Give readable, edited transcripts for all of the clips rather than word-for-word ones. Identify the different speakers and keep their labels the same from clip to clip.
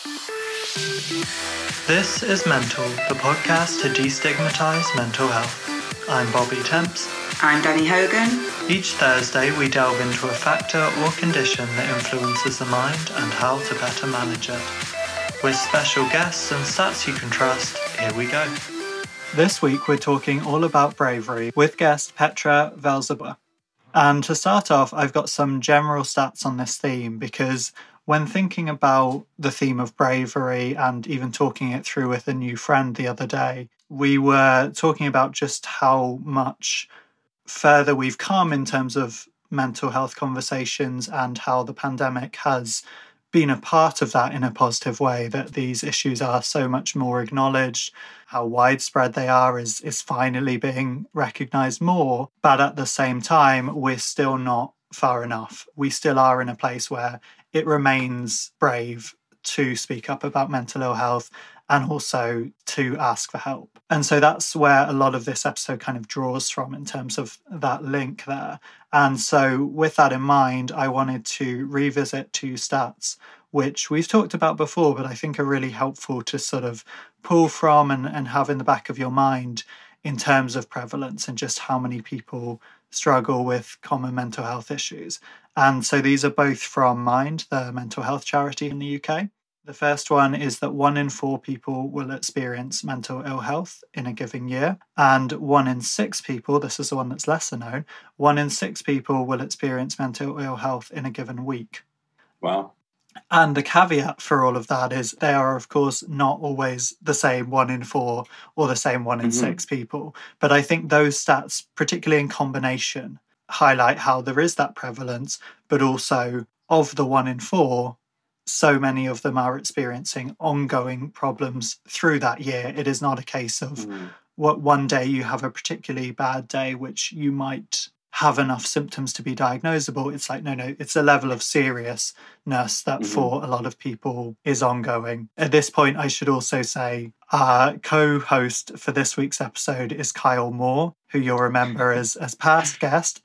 Speaker 1: This is Mental, the podcast to destigmatise mental health. I'm Bobby Temps.
Speaker 2: I'm Danny Hogan.
Speaker 1: Each Thursday we delve into a factor or condition that influences the mind and how to better manage it. With special guests and stats you can trust, here we go. This week we're talking all about bravery with guest Petra Velzeba. And to start off, I've got some general stats on this theme because when thinking about the theme of bravery and even talking it through with a new friend the other day, we were talking about just how much further we've come in terms of mental health conversations and how the pandemic has been a part of that in a positive way, that these issues are so much more acknowledged, how widespread they are is finally being recognised more. But at the same time, we're still not far enough. We still are in a place where it remains brave to speak up about mental ill health and also to ask for help. And so that's where a lot of this episode kind of draws from in terms of that link there. And so with that in mind, I wanted to revisit two stats, which we've talked about before, but I think are really helpful to sort of pull from and have in the back of your mind in terms of prevalence and just how many people struggle with common mental health issues. And so these are both from Mind, the mental health charity in the UK. The first one is that 1 in 4 people will experience mental ill health in a given year, and 1 in 6 people, this is the one that's lesser known, 1 in 6 people will experience mental ill health in a given week.
Speaker 3: Wow.
Speaker 1: And the caveat for all of that is they are, of course, not always the same 1 in 4 or the same 1 in 6 people. But I think those stats, particularly in combination, highlight how there is that prevalence, but also of the 1 in 4, so many of them are experiencing ongoing problems through that year. It is not a case of what one day you have a particularly bad day, which you might have enough symptoms to be diagnosable. It's like, no, it's a level of seriousness that for a lot of people is ongoing. At this point, I should also say our co-host for this week's episode is Kyle Moore, who you'll remember as past guest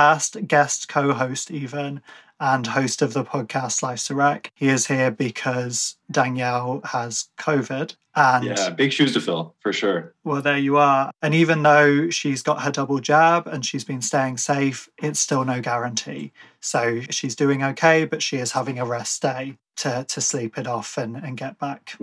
Speaker 1: co-host even, and host of the podcast Life's a Wreck. He is here because Danielle has COVID. And
Speaker 3: yeah, big shoes to fill, for sure.
Speaker 1: Well, there you are. And even though she's got her double jab and she's been staying safe, it's still no guarantee. So she's doing okay, but she is having a rest day to sleep it off and get back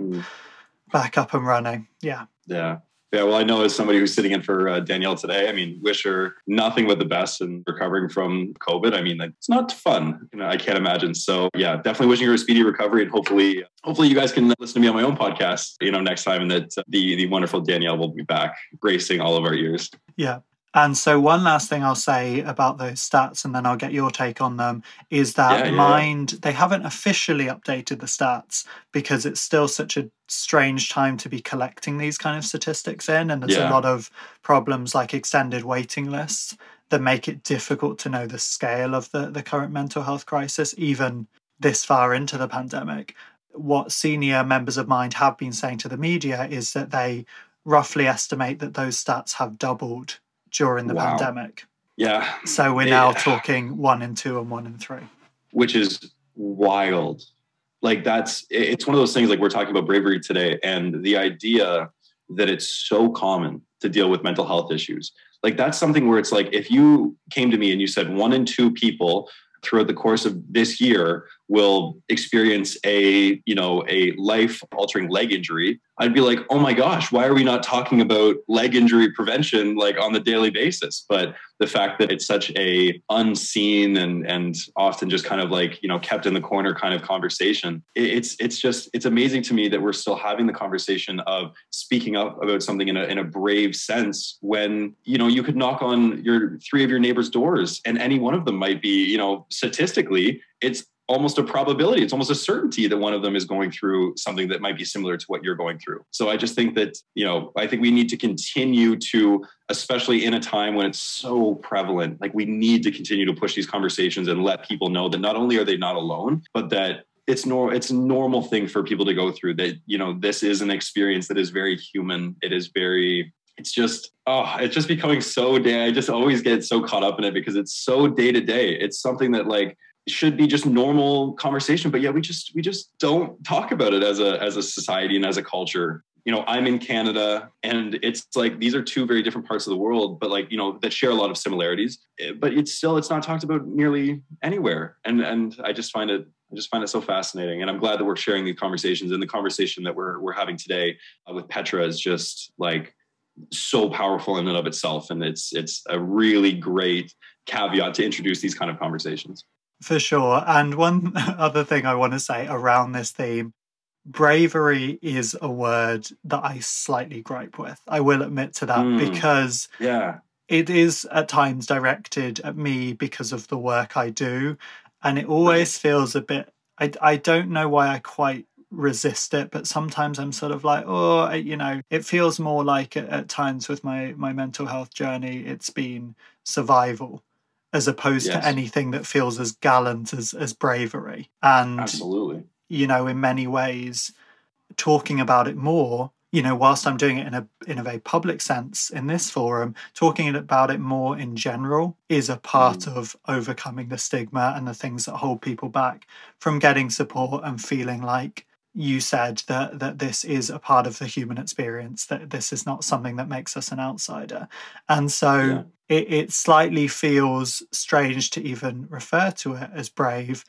Speaker 1: up and running. Yeah.
Speaker 3: Yeah, well, I know as somebody who's sitting in for Danielle today, I mean, wish her nothing but the best and recovering from COVID. I mean, it's not fun. I can't imagine. So yeah, definitely wishing her a speedy recovery, and hopefully you guys can listen to me on my own podcast, next time, and that the wonderful Danielle will be back gracing all of our ears.
Speaker 1: Yeah. And so one last thing I'll say about those stats, and then I'll get your take on them, is that Mind, they haven't officially updated the stats because it's still such a strange time to be collecting these kind of statistics in. And there's a lot of problems like extended waiting lists that make it difficult to know the scale of the current mental health crisis, even this far into the pandemic. What senior members of Mind have been saying to the media is that they roughly estimate that those stats have doubled during the pandemic.
Speaker 3: Yeah.
Speaker 1: So we're now talking 1 in 2 and 1 in 3.
Speaker 3: Which is wild. Like it's one of those things, like we're talking about bravery today, and the idea that it's so common to deal with mental health issues. Like that's something where it's like, if you came to me and you said 1 in 2 people throughout the course of this year will experience a life-altering leg injury, I'd be like, oh my gosh, why are we not talking about leg injury prevention like on the daily basis? But the fact that it's such a unseen and often just kind of like, kept in the corner kind of conversation, it's amazing to me that we're still having the conversation of speaking up about something in a brave sense when, you could knock on 3 of your neighbors' doors and any one of them might be, statistically, it's almost a probability. It's almost a certainty that one of them is going through something that might be similar to what you're going through. So I just think that, I think we need to continue to, especially in a time when it's so prevalent, like we need to continue to push these conversations and let people know that not only are they not alone, but that it's a normal thing for people to go through, that, this is an experience that is very human. It's just becoming so I just always get so caught up in it because it's so day to day. It's something that like should be just normal conversation, but yeah, we just don't talk about it as a society and as a culture. You know, I'm in Canada, and it's like these are two very different parts of the world, but like, you know, that share a lot of similarities. But it's not talked about nearly anywhere, and I just find it so fascinating, and I'm glad that we're sharing these conversations. And the conversation that we're having today with Petra is just like so powerful in and of itself, and it's a really great caveat to introduce these kind of conversations.
Speaker 1: For sure. And one other thing I want to say around this theme, bravery is a word that I slightly gripe with. I will admit to that, because it is at times directed at me because of the work I do. And it always feels a bit, I don't know why I quite resist it, but sometimes I'm sort of like, oh, you know, it feels more like at times with my mental health journey, it's been survival as opposed to anything that feels as gallant as bravery. And
Speaker 3: absolutely,
Speaker 1: you know, in many ways, talking about it more, you know, whilst I'm doing it in a very public sense in this forum, talking about it more in general is a part of overcoming the stigma and the things that hold people back from getting support and feeling like you said that this is a part of the human experience, that this is not something that makes us an outsider. And so it slightly feels strange to even refer to it as brave,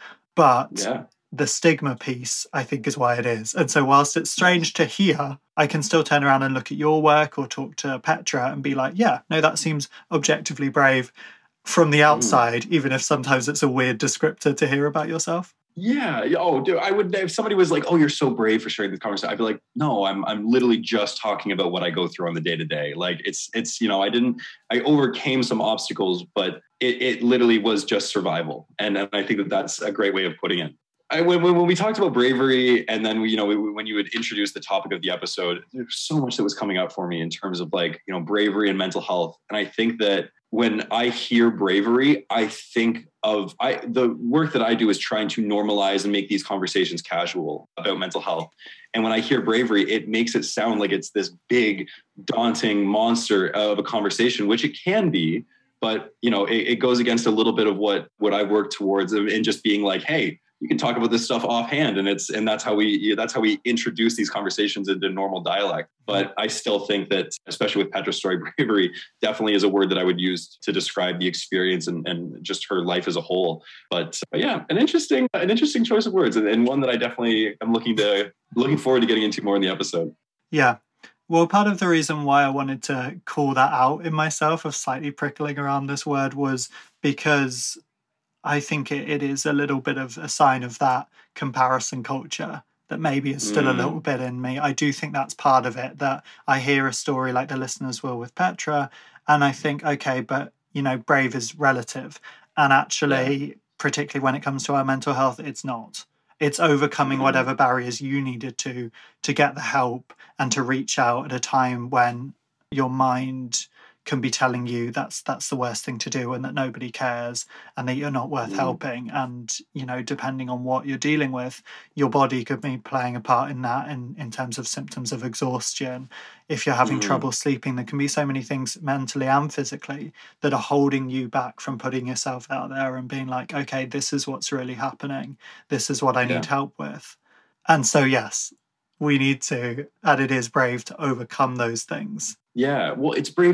Speaker 1: but the stigma piece, I think, is why it is. And so whilst it's strange to hear, I can still turn around and look at your work or talk to Petra and be like, yeah, no, that seems objectively brave from the outside, even if sometimes it's a weird descriptor to hear about yourself.
Speaker 3: Yeah. Oh, dude, I would, if somebody was like, oh, you're so brave for sharing this conversation, I'd be like, no, I'm literally just talking about what I go through on the day to day. Like it's, you know, I overcame some obstacles, but it literally was just survival. And I think that that's a great way of putting it. When we talked about bravery, and then when you would introduce the topic of the episode, there's so much that was coming up for me in terms of like, you know, bravery and mental health. And I think that when I hear bravery, I think of the work that I do is trying to normalize and make these conversations casual about mental health. And when I hear bravery, it makes it sound like it's this big, daunting monster of a conversation, which it can be. But, you know, it goes against a little bit of what I work towards, and just being like, hey, you can talk about this stuff offhand, and that's how we introduce these conversations into normal dialect. But I still think that, especially with Petra's story, bravery definitely is a word that I would use to describe the experience and just her life as a whole. But yeah, an interesting choice of words, and one that I definitely am looking forward to getting into more in the episode.
Speaker 1: Yeah. Well, part of the reason why I wanted to call that out in myself of slightly prickling around this word was because I think it is a little bit of a sign of that comparison culture that maybe is still a little bit in me. I do think that's part of it, that I hear a story like the listeners will with Petra, and I think, okay, but, you know, brave is relative. And actually, particularly when it comes to our mental health, it's not. It's overcoming whatever barriers you needed to get the help and to reach out at a time when your mind can be telling you that's the worst thing to do, and that nobody cares, and that you're not worth helping. And, you know, depending on what you're dealing with, your body could be playing a part in that, in terms of symptoms of exhaustion. If you're having trouble sleeping, there can be so many things mentally and physically that are holding you back from putting yourself out there and being like, okay, this is what's really happening. This is what I need help with. And so, yes, we need to, and it is brave to overcome those things.
Speaker 3: Yeah, well, it's brave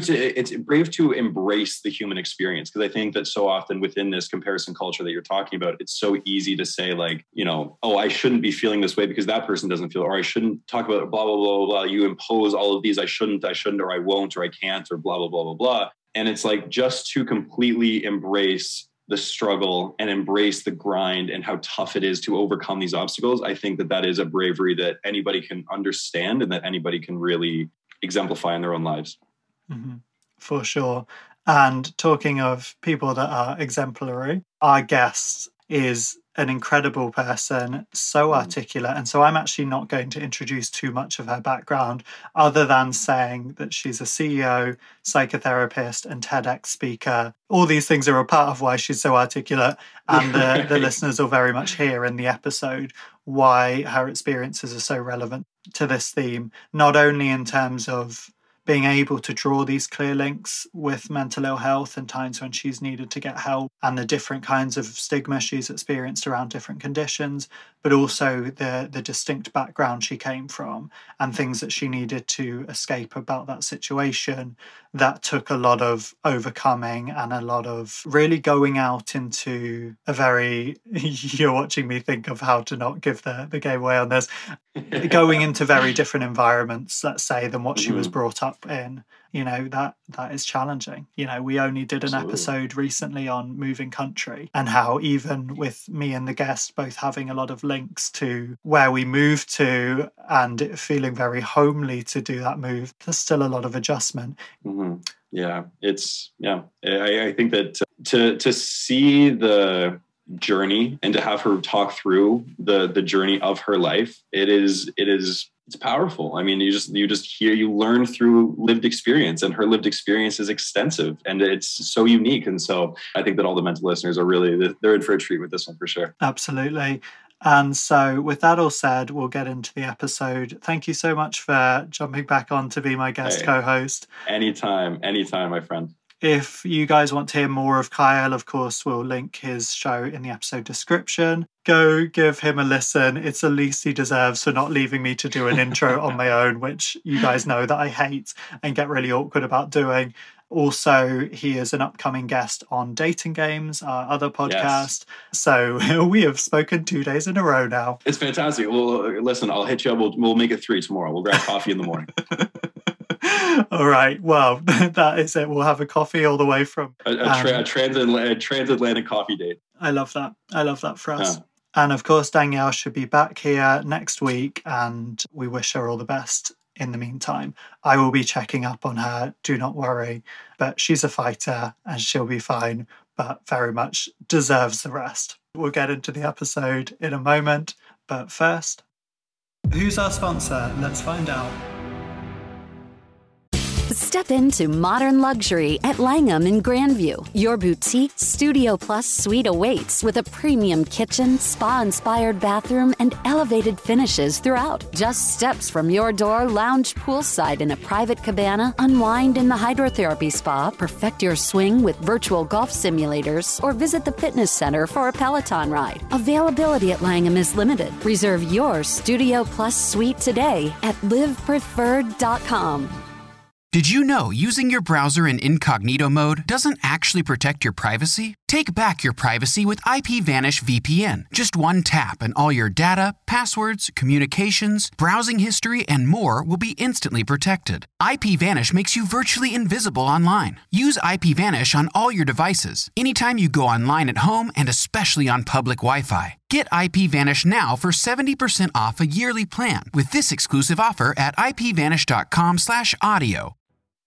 Speaker 3: to embrace the human experience, because I think that so often within this comparison culture that you're talking about, it's so easy to say, like, you know, oh, I shouldn't be feeling this way because that person doesn't feel, or I shouldn't talk about blah, blah, blah, blah. You impose all of these, I shouldn't, or I won't, or I can't, or blah, blah, blah, blah, blah. And it's like, just to completely embrace the struggle and embrace the grind and how tough it is to overcome these obstacles. I think that is a bravery that anybody can understand and that anybody can really exemplify in their own lives.
Speaker 1: For sure. And talking of people that are exemplary, our guest is an incredible person, so articulate. And so I'm actually not going to introduce too much of her background, other than saying that she's a CEO, psychotherapist, and TEDx speaker. All these things are a part of why she's so articulate. And the listeners will very much hear in the episode why her experiences are so relevant to this theme, not only in terms of being able to draw these clear links with mental ill health and times when she's needed to get help and the different kinds of stigma she's experienced around different conditions, but also the distinct background she came from and things that she needed to escape about that situation. That took a lot of overcoming and a lot of really going out into a very, you're watching me think of how to not give the game away on this, going into very different environments, let's say, than what she was brought up in. That is challenging. We only did an episode recently on moving country and how even with me and the guest both having a lot of links to where we moved to and it feeling very homely to do that move, there's still a lot of adjustment.
Speaker 3: Yeah, I think that to see the journey and to have her talk through the journey of her life, it's powerful. I mean, you learn through lived experience, and her lived experience is extensive and it's so unique. And so I think that all the mental listeners they're in for a treat with this one for sure.
Speaker 1: Absolutely. And so with that all said, we'll get into the episode. Thank you so much for jumping back on to be my guest co-host.
Speaker 3: Anytime, my friend.
Speaker 1: If you guys want to hear more of Kyle, of course, we'll link his show in the episode description. Go give him a listen. It's the least he deserves for not leaving me to do an intro on my own, which you guys know that I hate and get really awkward about doing. Also, he is an upcoming guest on Dating Games, our other podcast. Yes. So we have spoken 2 days in a row now.
Speaker 3: It's fantastic. Well, listen, I'll hit you up. We'll make it 3 tomorrow. We'll grab coffee in the morning.
Speaker 1: All right. Well, that is it. We'll have a coffee all the way from
Speaker 3: a transatlantic coffee date.
Speaker 1: I love that for us. And of course, Danielle should be back here next week, and we wish her all the best. In the meantime, I will be checking up on her, do not worry, but she's a fighter and she'll be fine, but very much deserves the rest. We'll get into the episode in a moment, but first, who's our sponsor? Let's find out.
Speaker 2: Step into modern luxury at Langham in Grandview. Your boutique Studio Plus suite awaits with a premium kitchen, spa-inspired bathroom, and elevated finishes throughout. Just steps from your door, lounge poolside in a private cabana, unwind in the hydrotherapy spa, perfect your swing with virtual golf simulators, or visit the fitness center for a Peloton ride. Availability at Langham is limited. Reserve your Studio Plus suite today at livepreferred.com.
Speaker 4: Did you know using your browser in incognito mode doesn't actually protect your privacy? Take back your privacy with IPVanish VPN. Just one tap and all your data, passwords, communications, browsing history, and more will be instantly protected. IPVanish makes you virtually invisible online. Use IPVanish on all your devices, anytime you go online at home and especially on public Wi-Fi. Get IPVanish now for 70% off a yearly plan with this exclusive offer at ipvanish.com/audio.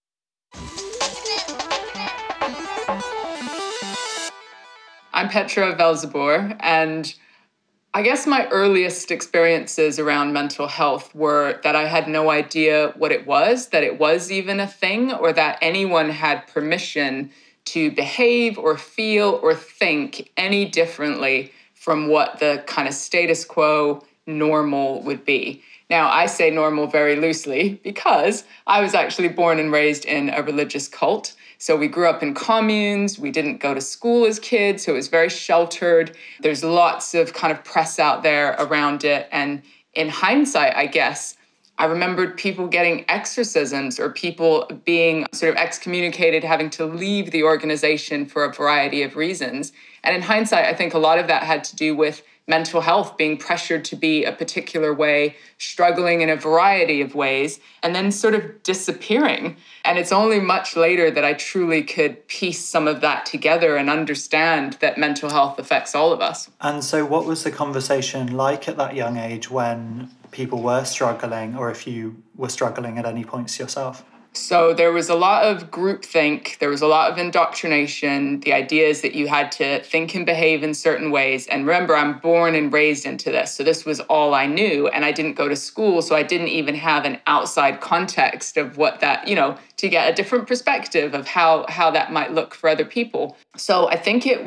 Speaker 5: I'm Petra Velzebor, and I guess my earliest experiences around mental health were that I had no idea what it was, that it was even a thing, or that anyone had permission to behave or feel or think any differently from what the kind of status quo normal would be. Now, I say normal very loosely because I was actually born and raised in a religious cult. So we grew up in communes. We didn't go to school as kids, so it was very sheltered. There's lots of kind of press out there around it. And in hindsight, I guess, I remembered people getting exorcisms or people being sort of excommunicated, having to leave the organization for a variety of reasons. And in hindsight, I think a lot of that had to do with mental health, being pressured to be a particular way, struggling in a variety of ways, and then sort of disappearing. And it's only much later that I truly could piece some of that together and understand that mental health affects all of us.
Speaker 1: And so what was the conversation like at that young age when people were struggling, or if you were struggling at any points yourself?
Speaker 5: So there was a lot of groupthink, there was a lot of indoctrination, the idea is that you had to think and behave in certain ways. And remember, I'm born and raised into this, so this was all I knew, and I didn't go to school, so I didn't even have an outside context of what that, to get a different perspective of how that might look for other people. So I think it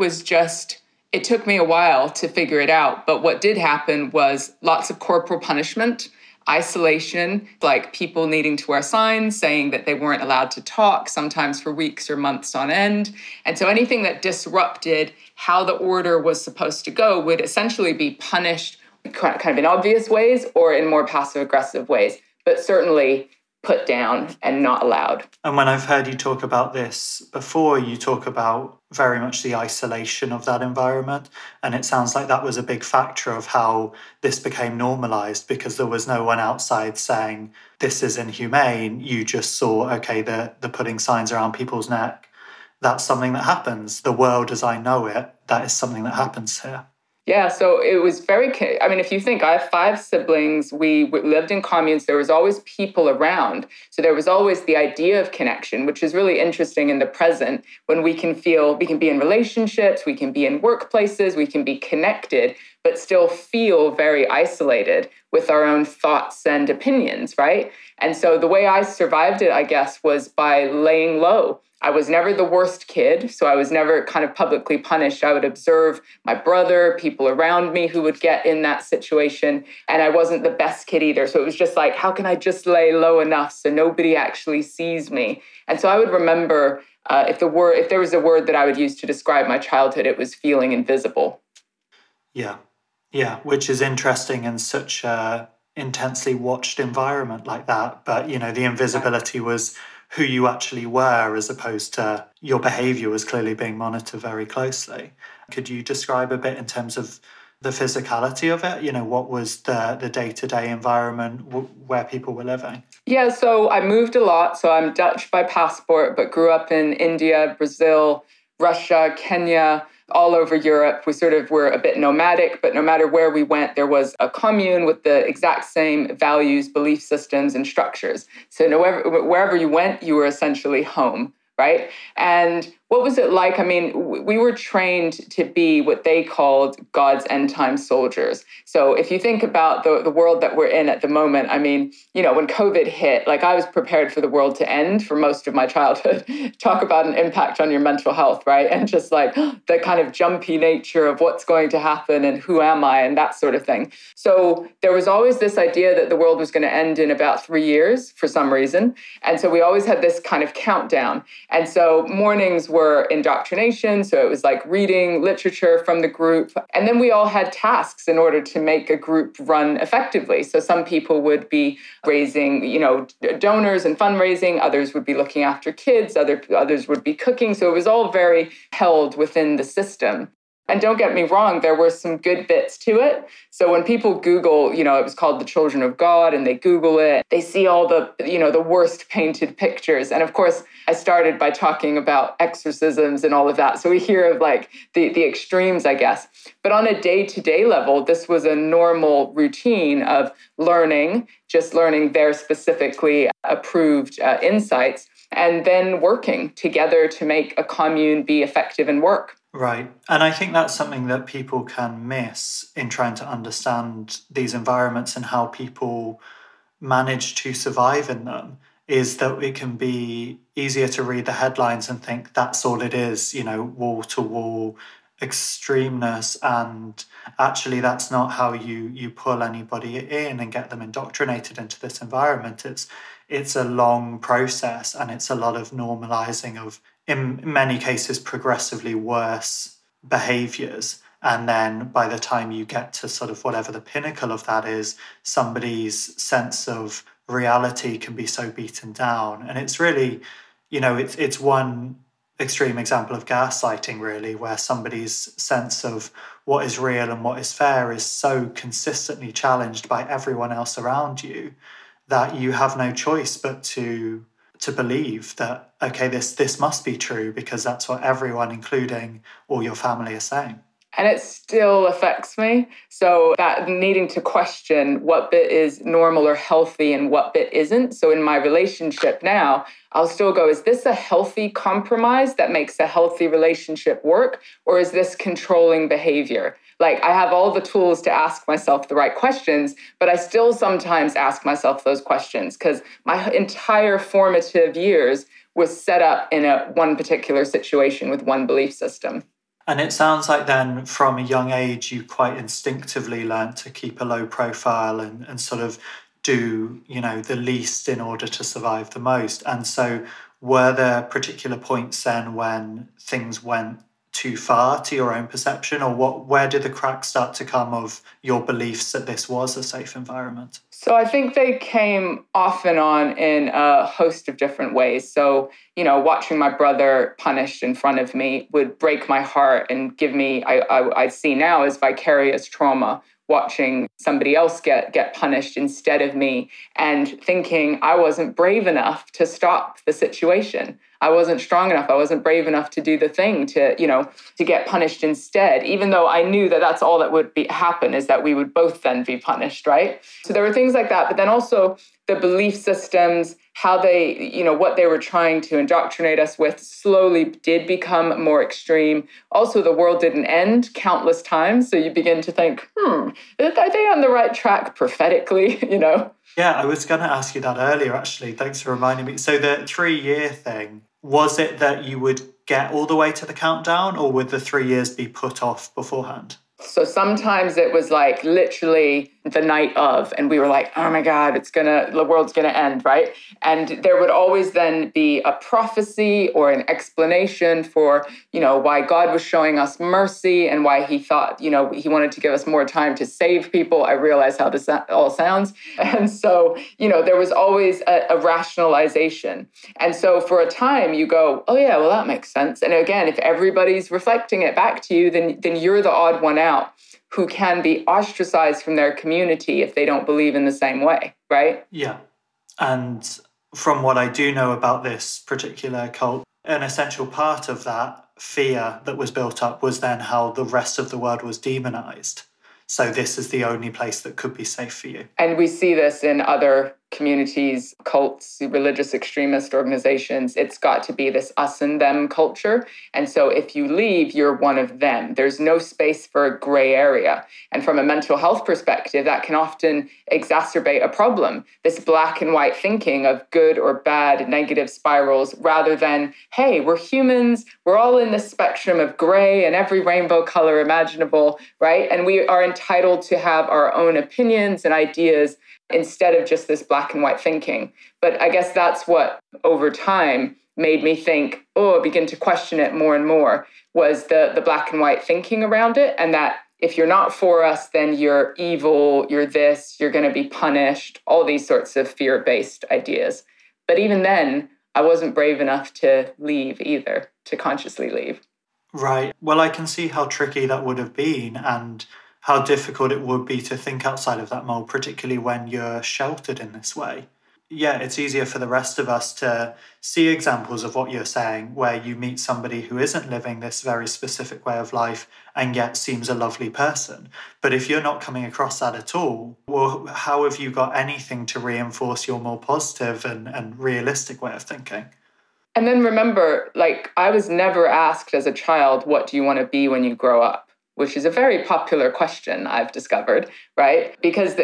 Speaker 5: took me a while to figure it out, but what did happen was lots of corporal punishment. isolation, like people needing to wear signs saying that they weren't allowed to talk, sometimes for weeks or months on end. And so anything that disrupted how the order was supposed to go would essentially be punished kind of in obvious ways or in more passive-aggressive ways, but certainly put down and not allowed.
Speaker 1: And when I've heard you talk about this before, you talk about very much the isolation of that environment. And it sounds like that was a big factor of how this became normalized, because there was no one outside saying, this is inhumane. You just saw, okay, the putting signs around people's neck. That's something that happens. The world as I know it, that is something that happens here.
Speaker 5: Yeah, so it was if you think, I have 5 siblings, we lived in communes, there was always people around. So there was always the idea of connection, which is really interesting in the present, when we can be in relationships, we can be in workplaces, we can be connected, but still feel very isolated with our own thoughts and opinions, right? And so the way I survived it, I guess, was by laying low. I was never the worst kid, so I was never kind of publicly punished. I would observe my brother, people around me who would get in that situation, and I wasn't the best kid either. So it was just like, how can I just lay low enough so nobody actually sees me? And so I would remember if there was a word that I would use to describe my childhood, it was feeling invisible.
Speaker 1: Yeah, which is interesting in such a intensely watched environment like that. But, the invisibility was who you actually were, as opposed to your behavior was clearly being monitored very closely. Could you describe a bit in terms of the physicality of it? What was the day-to-day environment where people were living?
Speaker 5: Yeah, so I moved a lot. So I'm Dutch by passport, but grew up in India, Brazil, Russia, Kenya, all over Europe. We sort of were a bit nomadic, but no matter where we went, there was a commune with the exact same values, belief systems, and structures. So wherever you went, you were essentially home, right? And what was it like? I mean, we were trained to be what they called God's end time soldiers. So if you think about the world that we're in at the moment, I mean, when COVID hit, like I was prepared for the world to end for most of my childhood. Talk about an impact on your mental health, right? And just like the kind of jumpy nature of what's going to happen and who am I and that sort of thing. So there was always this idea that the world was going to end in about 3 years for some reason. And so we always had this kind of countdown. And so mornings were indoctrination. So it was like reading literature from the group. And then we all had tasks in order to make a group run effectively. So some people would be raising, donors and fundraising. Others would be looking after kids. Others would be cooking. So it was all very held within the system. And don't get me wrong, there were some good bits to it. So when people Google, it was called The Children of God, and they Google it, they see all the worst painted pictures. And of course, I started by talking about exorcisms and all of that. So we hear of like the extremes, I guess. But on a day-to-day level, this was a normal routine of just learning their specifically approved insights, and then working together to make a commune be effective and work.
Speaker 1: Right. And I think that's something that people can miss in trying to understand these environments and how people manage to survive in them, is that it can be easier to read the headlines and think that's all it is, wall-to-wall extremeness. And actually, that's not how you pull anybody in and get them indoctrinated into this environment. It's a long process, and it's a lot of normalizing of, in many cases, progressively worse behaviors. And then by the time you get to sort of whatever the pinnacle of that is, somebody's sense of reality can be so beaten down. And it's really, it's one extreme example of gaslighting, really, where somebody's sense of what is real and what is fair is so consistently challenged by everyone else around you that you have no choice but to believe that, okay, this must be true because that's what everyone, including all your family, is saying.
Speaker 5: And it still affects me. So that needing to question what bit is normal or healthy and what bit isn't. So in my relationship now, I'll still go, is this a healthy compromise that makes a healthy relationship work? Or is this controlling behavior? Like, I have all the tools to ask myself the right questions, but I still sometimes ask myself those questions because my entire formative years was set up in one particular situation with one belief system.
Speaker 1: And it sounds like then from a young age, you quite instinctively learned to keep a low profile and sort of do, the least in order to survive the most. And so were there particular points then when things went too far to your own perception, or where did the cracks start to come of your beliefs that this was a safe environment?
Speaker 5: So I think they came off and on in a host of different ways. So, watching my brother punished in front of me would break my heart and give me, I see now as vicarious trauma, watching somebody else get punished instead of me and thinking I wasn't brave enough to stop the situation. I wasn't strong enough. I wasn't brave enough to do the thing to get punished instead, even though I knew that that's all that would happen, is that we would both then be punished, right? So there were things like that, but then also the belief systems, how they, what they were trying to indoctrinate us with slowly did become more extreme. Also, the world didn't end countless times. So you begin to think, are they on the right track prophetically,
Speaker 1: Yeah, I was going to ask you that earlier, actually. Thanks for reminding me. So the 3-year thing, was it that you would get all the way to the countdown, or would the 3 years be put off beforehand?
Speaker 5: So sometimes it was like literally the night of, and we were like, oh my God, the world's gonna end, right? And there would always then be a prophecy or an explanation for, why God was showing us mercy and why he thought, he wanted to give us more time to save people. I realize how this all sounds. And so, there was always a rationalization. And so for a time you go, oh yeah, well, that makes sense. And again, if everybody's reflecting it back to you, then you're the odd one out who can be ostracized from their community if they don't believe in the same way, right?
Speaker 1: Yeah. And from what I do know about this particular cult, an essential part of that fear that was built up was then how the rest of the world was demonized. So this is the only place that could be safe for you.
Speaker 5: And we see this in other communities, cults, religious extremist organizations. It's got to be this us and them culture. And so if you leave, you're one of them. There's no space for a gray area. And from a mental health perspective, that can often exacerbate a problem. This black and white thinking of good or bad, negative spirals, rather than, hey, we're humans, we're all in the spectrum of gray and every rainbow color imaginable, right? And we are entitled to have our own opinions and ideas instead of just this black and white thinking. But I guess that's what, over time, made me think, begin to question it more and more, was the black and white thinking around it. And that if you're not for us, then you're evil, you're this, you're going to be punished, all these sorts of fear-based ideas. But even then, I wasn't brave enough to leave either, to consciously leave.
Speaker 1: Right. Well, I can see how tricky that would have been, and how difficult it would be to think outside of that mold, particularly when you're sheltered in this way. Yeah, it's easier for the rest of us to see examples of what you're saying, where you meet somebody who isn't living this very specific way of life and yet seems a lovely person. But if you're not coming across that at all, well, how have you got anything to reinforce your more positive and realistic way of thinking?
Speaker 5: And then remember, I was never asked as a child, what do you want to be when you grow up? Which is a very popular question, I've discovered, right? Because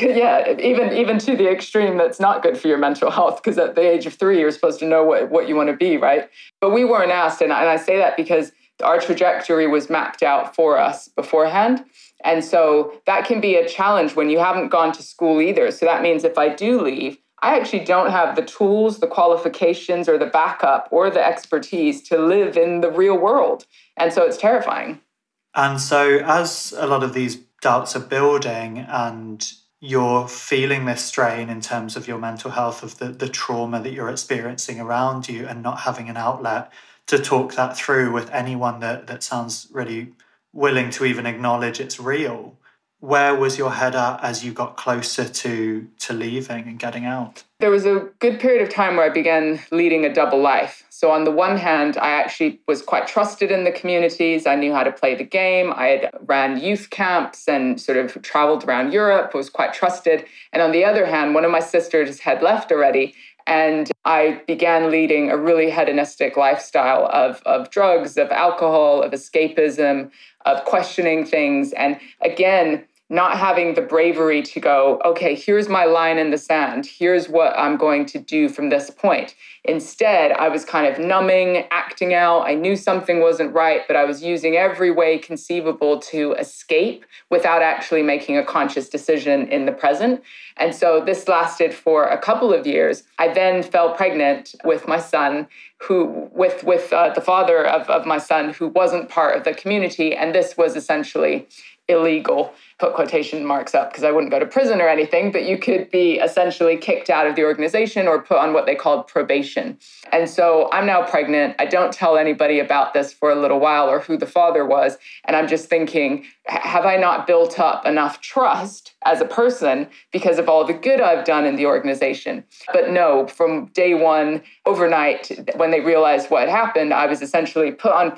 Speaker 5: even to the extreme, that's not good for your mental health, because at the age of 3, you're supposed to know what you want to be, right? But we weren't asked, and I say that because our trajectory was mapped out for us beforehand. And so that can be a challenge when you haven't gone to school either. So that means if I do leave, I actually don't have the tools, the qualifications, or the backup, or the expertise to live in the real world. And so it's terrifying.
Speaker 1: And so as a lot of these doubts are building and you're feeling this strain in terms of your mental health, of the trauma that you're experiencing around you, and not having an outlet to talk that through with anyone that sounds really willing to even acknowledge it's real, where was your head at as you got closer to leaving and getting out?
Speaker 5: There was a good period of time where I began leading a double life. So on the one hand, I actually was quite trusted in the communities. I knew how to play the game. I had ran youth camps and sort of traveled around Europe, was quite trusted. And on the other hand, one of my sisters had left already. And I began leading a really hedonistic lifestyle of drugs, of alcohol, of escapism, of questioning things. And again, not having the bravery to go, okay, here's my line in the sand. Here's what I'm going to do from this point. Instead, I was kind of numbing, acting out. I knew something wasn't right, but I was using every way conceivable to escape without actually making a conscious decision in the present. And so this lasted for a couple of years. I then fell pregnant with my son, with the father of my son, who wasn't part of the community. And this was essentially illegal, put quotation marks up because I wouldn't go to prison or anything, but you could be essentially kicked out of the organization or put on what they called probation. And so I'm now pregnant. I don't tell anybody about this for a little while or who the father was. And I'm just thinking, have I not built up enough trust as a person because of all the good I've done in the organization? But no, from day one, overnight, when they realized what had happened, I was essentially put on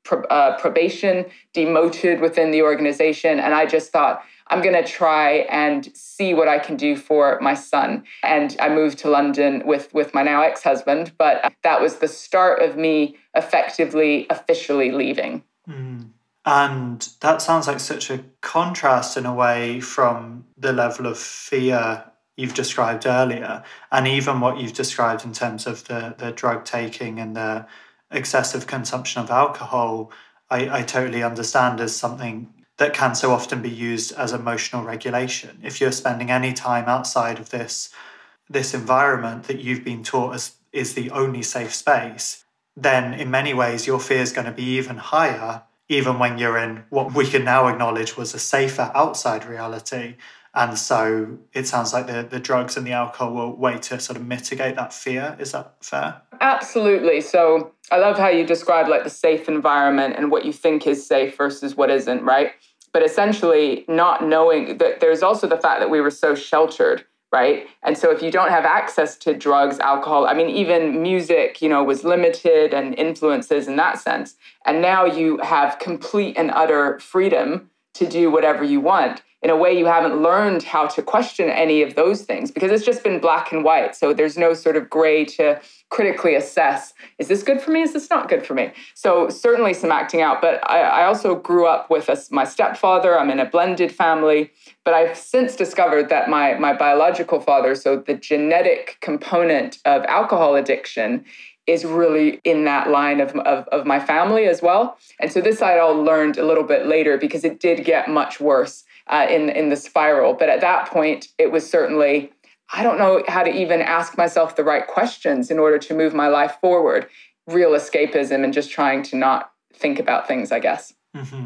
Speaker 5: probation, demoted within the organization. And I just thought, I'm going to try and see what I can do for my son. And I moved to London with my now ex-husband. But that was the start of me effectively, officially leaving.
Speaker 1: Mm. And that sounds like such a contrast in a way from the level of fear you've described earlier, and even what you've described in terms of the drug taking and the excessive consumption of alcohol. I totally understand as something that can so often be used as emotional regulation. If you're spending any time outside of this environment that you've been taught is the only safe space, then in many ways your fear is going to be even higher, even when you're in what we can now acknowledge was a safer outside reality. And so it sounds like the drugs and the alcohol were a way to sort of mitigate that fear. Is that fair?
Speaker 5: Absolutely. So I love how you describe like the safe environment and what you think is safe versus what isn't, right? But essentially not knowing that there's also the fact that we were so sheltered, right? And so if you don't have access to drugs, alcohol, I mean, even music, was limited and influences in that sense. And now you have complete and utter freedom to do whatever you want. In a way, you haven't learned how to question any of those things because it's just been black and white. So there's no sort of gray to critically assess, is this good for me? Is this not good for me? So certainly some acting out. But I also grew up with my stepfather. I'm in a blended family. But I've since discovered that my biological father, so the genetic component of alcohol addiction, is really in that line of my family as well. And so this I all learned a little bit later because it did get much worse in the spiral. But at that point, it was certainly, I don't know how to even ask myself the right questions in order to move my life forward. Real escapism and just trying to not think about things, I guess.
Speaker 1: Mm-hmm.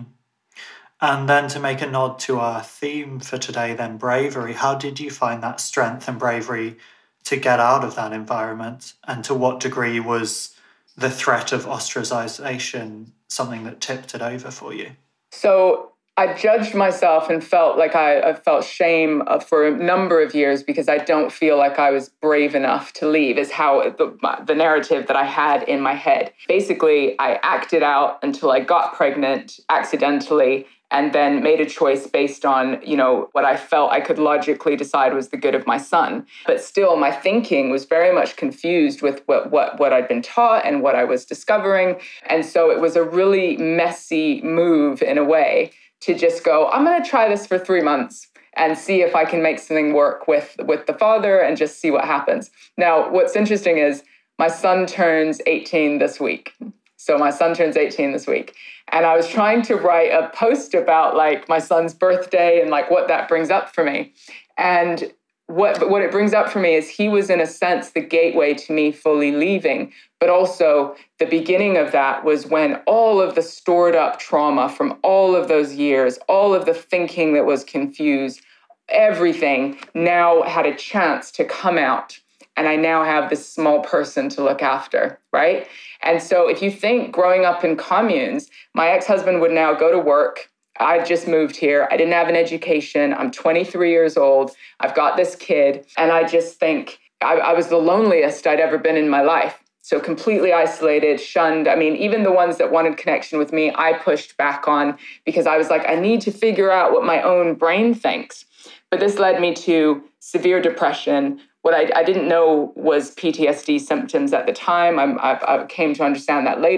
Speaker 1: And then to make a nod to our theme for today, then bravery, how did you find that strength and bravery to get out of that environment? And to what degree was the threat of ostracization something that tipped it over for you?
Speaker 5: So I judged myself and felt like I felt shame for a number of years because I don't feel like I was brave enough to leave, is how the narrative that I had in my head. Basically, I acted out until I got pregnant accidentally and then made a choice based on, what I felt I could logically decide was the good of my son. But still, my thinking was very much confused with what I'd been taught and what I was discovering. And so it was a really messy move in a way to just go, I'm going to try this for 3 months and see if I can make something work with the father and just see what happens. Now, what's interesting is my son turns 18 this week. So my son turns 18 this week. And I was trying to write a post about like my son's birthday and like what that brings up for me. And what it brings up for me is he was in a sense the gateway to me fully leaving. But also the beginning of that was when all of the stored up trauma from all of those years, all of the thinking that was confused, everything now had a chance to come out. And I now have this small person to look after, right? And so if you think growing up in communes, my ex-husband would now go to work. I just moved here. I didn't have an education. I'm 23 years old. I've got this kid. And I just think I was the loneliest I'd ever been in my life. So completely isolated, shunned. I mean, even the ones that wanted connection with me, I pushed back on because I was like, I need to figure out what my own brain thinks. But this led me to severe depression. What I didn't know was PTSD symptoms at the time. I came to understand that later.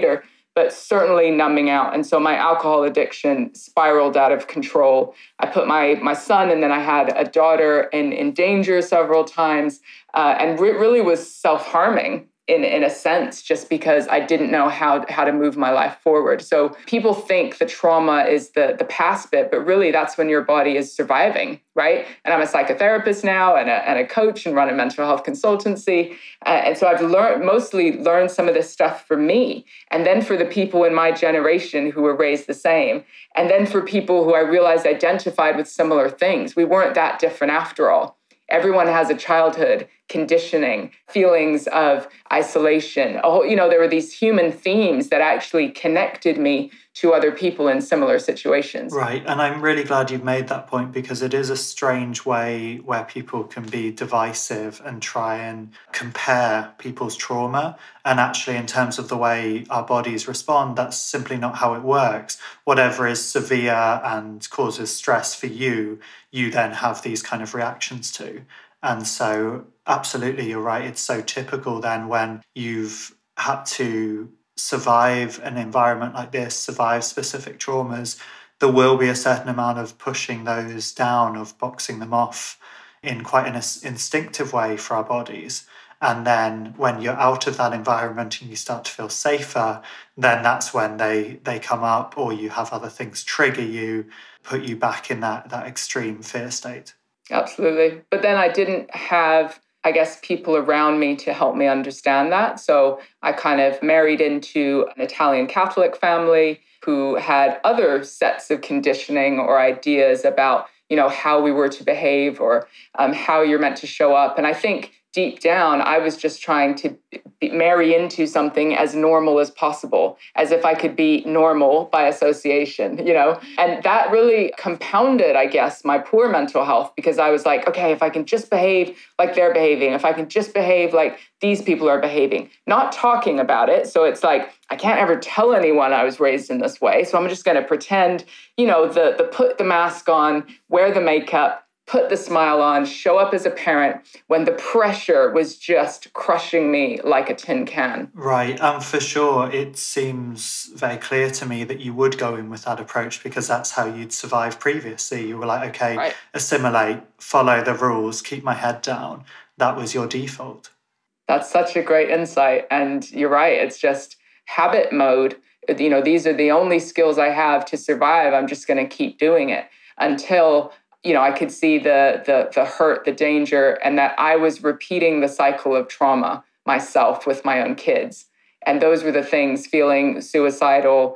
Speaker 5: but certainly numbing out. And so my alcohol addiction spiraled out of control. I put my son, and then I had a daughter in danger several times, and really was self-harming in a sense, just because I didn't know how to move my life forward. So people think the trauma is the past bit, but really that's when your body is surviving, right? And I'm a psychotherapist now and a coach and run a mental health consultancy. And so I've mostly learned some of this stuff for me, and then for the people in my generation who were raised the same, and then for people who I realized identified with similar things. We weren't that different after all. Everyone has a childhood conditioning, feelings of isolation. There were these human themes that actually connected me to other people in similar situations.
Speaker 1: Right. And I'm really glad you've made that point, because it is a strange way where people can be divisive and try and compare people's trauma. And actually, in terms of the way our bodies respond, that's simply not how it works. Whatever is severe and causes stress for you, you then have these kind of reactions to. And so, absolutely, you're right. It's so typical then when you've had to survive an environment like this, survive specific traumas, there will be a certain amount of pushing those down, of boxing them off in quite an instinctive way for our bodies. And then when you're out of that environment and you start to feel safer, then that's when they come up, or you have other things trigger you, put you back in that extreme fear state.
Speaker 5: Absolutely. But then I didn't have, I guess, people around me to help me understand that. So I kind of married into an Italian Catholic family who had other sets of conditioning or ideas about, how we were to behave, or how you're meant to show up. And I think deep down, I was just trying to marry into something as normal as possible, as if I could be normal by association, And that really compounded, I guess, my poor mental health, because I was like, okay, if I can just behave like they're behaving, if I can just behave like these people are behaving, not talking about it. So it's like, I can't ever tell anyone I was raised in this way. So I'm just going to pretend, the put the mask on, wear the makeup, put the smile on, show up as a parent, when the pressure was just crushing me like a tin can.
Speaker 1: Right. For sure, it seems very clear to me that you would go in with that approach, because that's how you'd survived previously. You were like, okay, right, assimilate, follow the rules, keep my head down. That was your default.
Speaker 5: That's such a great insight. And you're right. It's just habit mode. These are the only skills I have to survive. I'm just going to keep doing it until I could see the hurt, the danger, and that I was repeating the cycle of trauma myself with my own kids. And those were the things, feeling suicidal.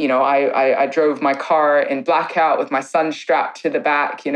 Speaker 5: I drove my car in blackout with my son strapped to the back,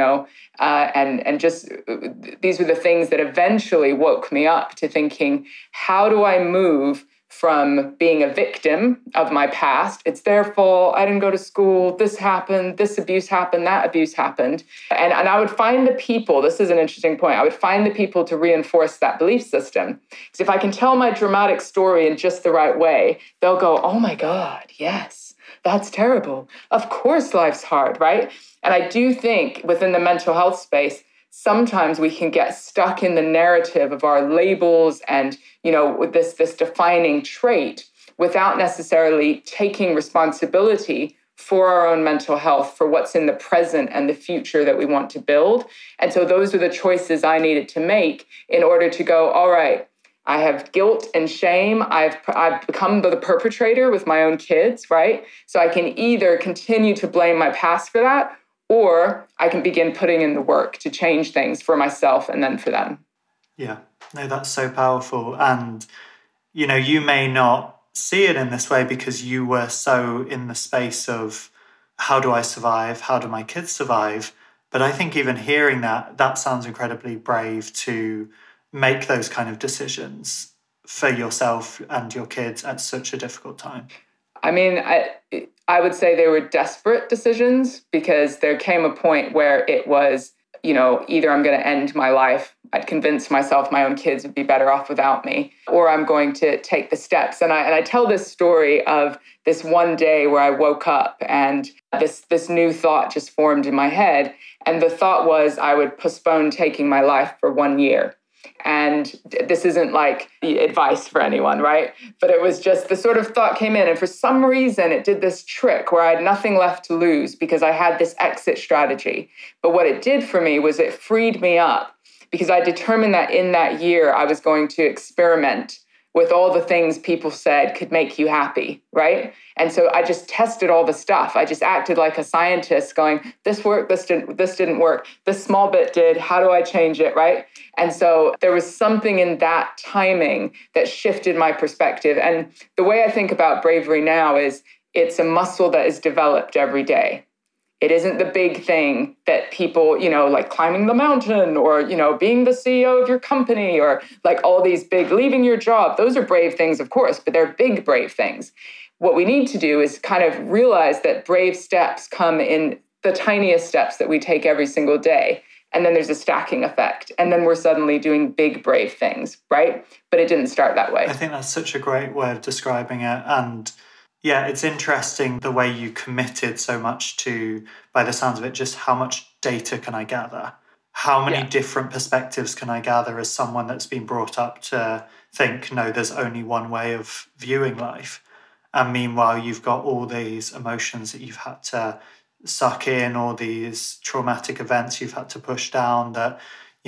Speaker 5: and just these were the things that eventually woke me up to thinking, how do I move from being a victim of my past? It's their fault. I didn't go to school. This happened. This abuse happened. That abuse happened. And I would find the people, this is an interesting point, I would find the people to reinforce that belief system. Because if I can tell my dramatic story in just the right way, they'll go, oh my God, yes, that's terrible. Of course life's hard, right? And I do think within the mental health space, sometimes we can get stuck in the narrative of our labels and, with this defining trait, without necessarily taking responsibility for our own mental health, for what's in the present and the future that we want to build. And so those are the choices I needed to make in order to go, all right, I have guilt and shame. I've become the perpetrator with my own kids, right? So I can either continue to blame my past for that, or I can begin putting in the work to change things for myself and then for them.
Speaker 1: Yeah, no, that's so powerful. And, you may not see it in this way because you were so in the space of, how do I survive? How do my kids survive? But I think even hearing that sounds incredibly brave, to make those kind of decisions for yourself and your kids at such a difficult time.
Speaker 5: I mean, I would say they were desperate decisions, because there came a point where it was, either I'm going to end my life, I'd convinced myself my own kids would be better off without me, or I'm going to take the steps. And I tell this story of this one day where I woke up and this new thought just formed in my head. And the thought was I would postpone taking my life for 1 year. And this isn't like the advice for anyone, right? But it was just the sort of thought came in. And for some reason, it did this trick where I had nothing left to lose because I had this exit strategy. But what it did for me was it freed me up because I determined that in that year, I was going to experiment with all the things people said could make you happy, right? And so I just tested all the stuff. I just acted like a scientist going, this worked, this didn't work. This small bit did, how do I change it, right? And so there was something in that timing that shifted my perspective. And the way I think about bravery now is it's a muscle that is developed every day. It isn't the big thing that people, like climbing the mountain or, being the CEO of your company or like all these big, leaving your job. Those are brave things, of course, but they're big, brave things. What we need to do is kind of realize that brave steps come in the tiniest steps that we take every single day. And then there's a stacking effect. And then we're suddenly doing big, brave things, right? But it didn't start that way.
Speaker 1: I think that's such a great way of describing it. And yeah, it's interesting the way you committed so much to, by the sounds of it, just how much data can I gather? How many different perspectives can I gather as someone that's been brought up to think, no, there's only one way of viewing life? And meanwhile, you've got all these emotions that you've had to suck in, all these traumatic events you've had to push down that,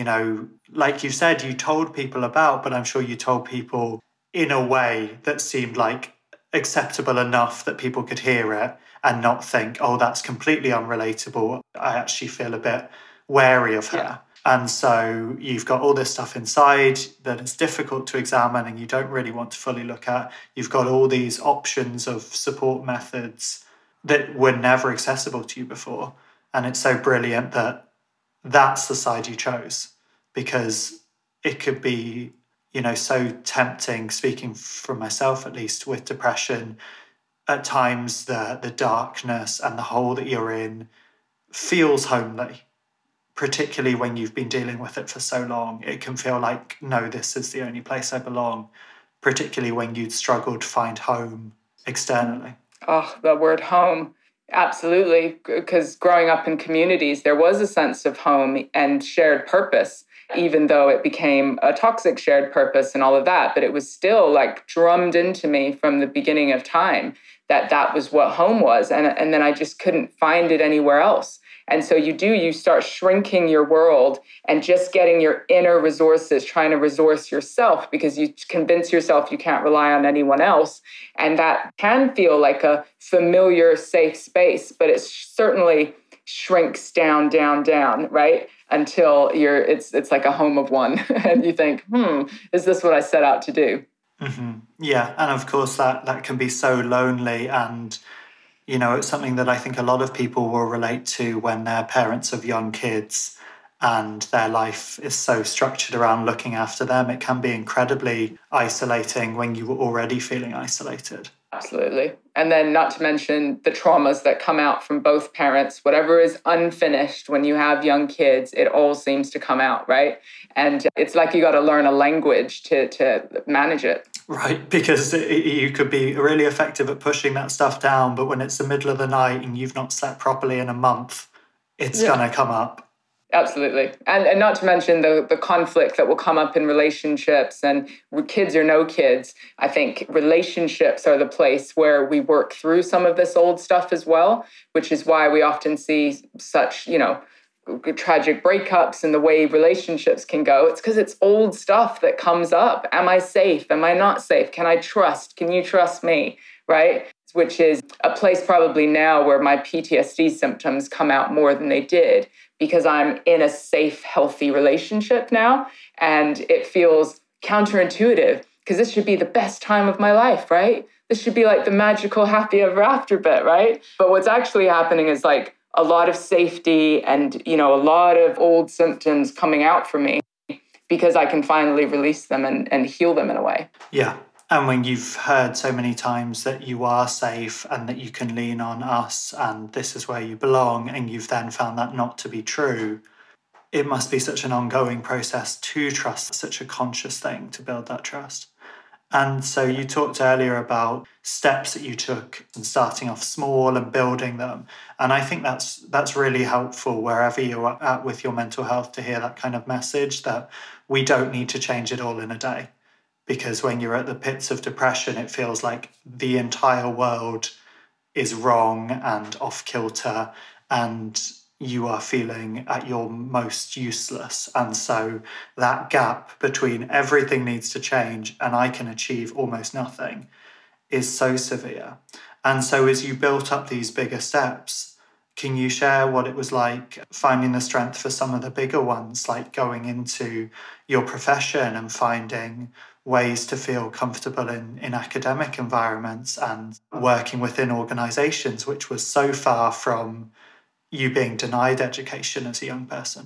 Speaker 1: like you said, you told people about, but I'm sure you told people in a way that seemed like acceptable enough that people could hear it and not think, oh, that's completely unrelatable. I actually feel a bit wary of her. Yeah. And so you've got all this stuff inside that it's difficult to examine and you don't really want to fully look at. You've got all these options of support methods that were never accessible to you before. And it's so brilliant that that's the side you chose, because it could be so tempting, speaking for myself at least, with depression, at times the darkness and the hole that you're in feels homely, particularly when you've been dealing with it for so long. It can feel like, no, this is the only place I belong, particularly when you'd struggled to find home externally.
Speaker 5: Oh, the word home. Absolutely. Because growing up in communities, there was a sense of home and shared purpose, even though it became a toxic shared purpose and all of that. But it was still like drummed into me from the beginning of time that was what home was. And then I just couldn't find it anywhere else. And so you start shrinking your world and just getting your inner resources, trying to resource yourself because you convince yourself you can't rely on anyone else. And that can feel like a familiar, safe space, but it certainly shrinks down, right? Until it's like a home of one. And you think, is this what I set out to do?
Speaker 1: Mm-hmm. Yeah. And of course that can be so lonely, and it's something that I think a lot of people will relate to when they're parents of young kids and their life is so structured around looking after them. It can be incredibly isolating when you were already feeling isolated.
Speaker 5: Absolutely. And then not to mention the traumas that come out from both parents. Whatever is unfinished when you have young kids, it all seems to come out, right? And it's like you got to learn a language to manage it.
Speaker 1: Right, because you could be really effective at pushing that stuff down, but when it's the middle of the night and you've not slept properly in a month, it's going to come up.
Speaker 5: Absolutely. And not to mention the conflict that will come up in relationships, and kids or no kids. I think relationships are the place where we work through some of this old stuff as well, which is why we often see such, tragic breakups and the way relationships can go. It's because it's old stuff that comes up. Am I safe? Am I not safe? Can I trust? Can you trust me? Right? Which is a place probably now where my PTSD symptoms come out more than they did, because I'm in a safe, healthy relationship now. And it feels counterintuitive because this should be the best time of my life, right? This should be like the magical happy ever after bit, right? But what's actually happening is like a lot of safety and, a lot of old symptoms coming out for me because I can finally release them and heal them in a way.
Speaker 1: Yeah. And when you've heard so many times that you are safe and that you can lean on us and this is where you belong, and you've then found that not to be true, it must be such an ongoing process to trust, such a conscious thing to build that trust. And so you talked earlier about steps that you took and starting off small and building them. And I think that's really helpful wherever you're at with your mental health, to hear that kind of message, that we don't need to change it all in a day. Because when you're at the pits of depression, it feels like the entire world is wrong and off kilter, and you are feeling at your most useless. And so that gap between everything needs to change and I can achieve almost nothing is so severe. And so as you built up these bigger steps, can you share what it was like finding the strength for some of the bigger ones, like going into your profession and finding ways to feel comfortable in academic environments and working within organizations, which was so far from you being denied education as a young person?